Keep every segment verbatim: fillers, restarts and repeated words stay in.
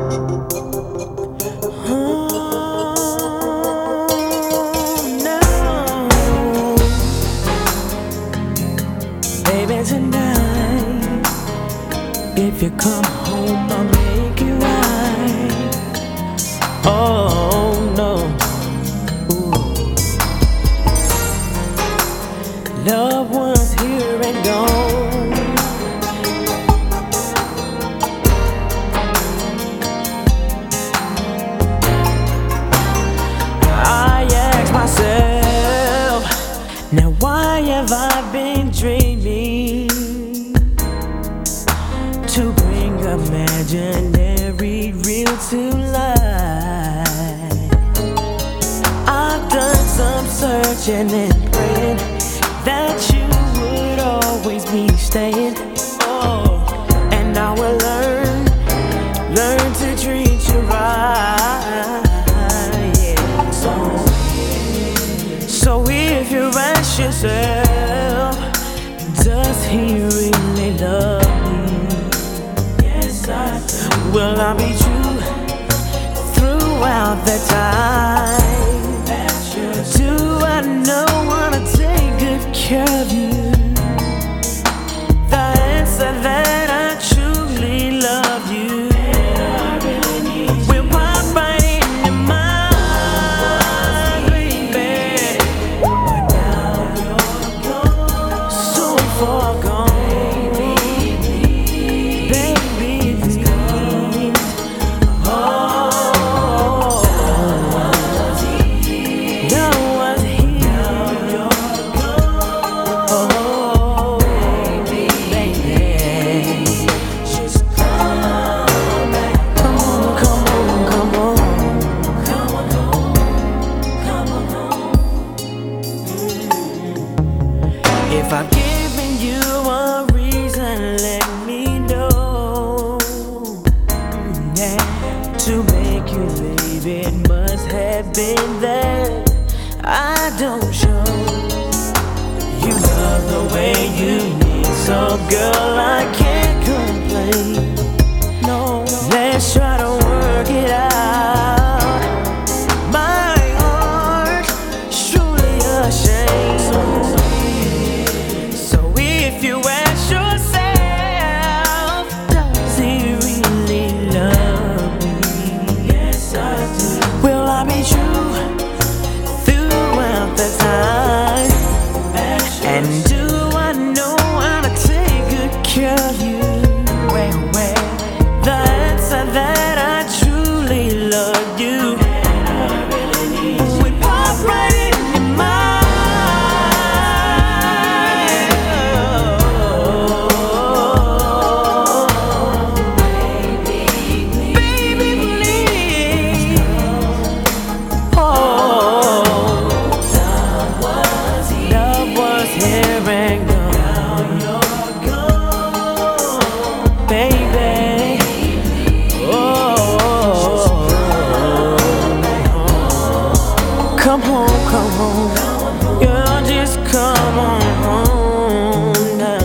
Baby, tonight, if you come home, I'll make it right. Oh no, ooh. Loved ones here and gone. I ask myself, now why have I been dreaming to bring imaginary real to life? I've done some searching and praying that you would always be staying. Oh, and I will learn, learn to treat you right. Yeah. So, so if you ask yourself, does he really love me? Yes, I do. Will I be true throughout the time? Do I know how to take good care of you? The answer that I truly love you. Will pop right in your mind, baby. But now you're gone, so far gone, baby. Please. Oh, now was here. Oh, baby, just come back. Come on, come on, come on, come on, come on, come on. If I've given you a reason, let me know. Yeah, to make you leave, it must have been that I don't show you love the way you need. So, girl, I can't complain. No, let's try to work it out. My heart's truly ashamed. So if you ask yourself, does he really love me? Yes, I do. Will I be true throughout the time? And do I know how to take good care of you? Well, well, the answer that I truly love you. We pop right in your mind. Baby, please. Oh, love was here and gone. Now you're gone, baby. Oh, come home, come home. Girl, just come on home now.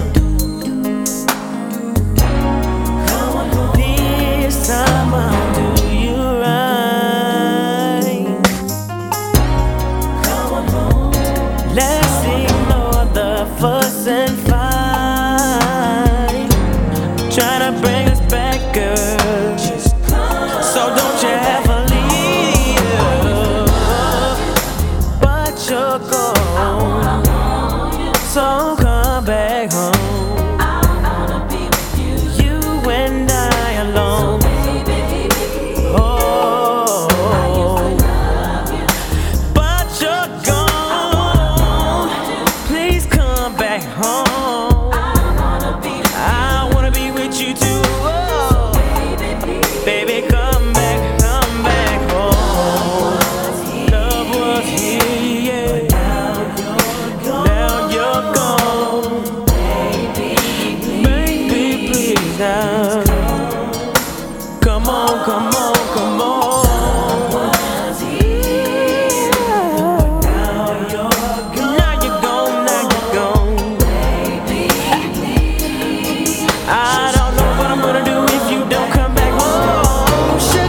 This time I'll do you right. Let's ignore the fuss and fight. Trying to bring us back, girl. So don't you ever leave. But you're gone. So come back home. You and I alone. Oh, but you're gone. Please come back home. I wanna be with you too. Oh, baby, come back, come back home. Love was here, yeah. Now you're gone. Baby, please now. Come on, come on, come on. Now you're gone, now you're gone. I don't know what I'm gonna do if you don't come back home.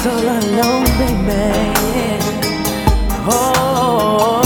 all alone, baby. Oh.